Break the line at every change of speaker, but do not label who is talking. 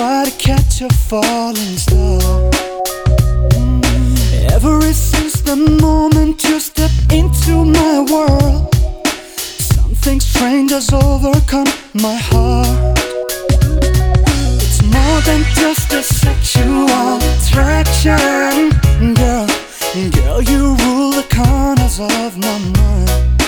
try to catch a falling star. Ever since the moment you stepped into my world, something strange has overcome my heart. It's more than just a sexual attraction. Girl, you rule the corners of my mind.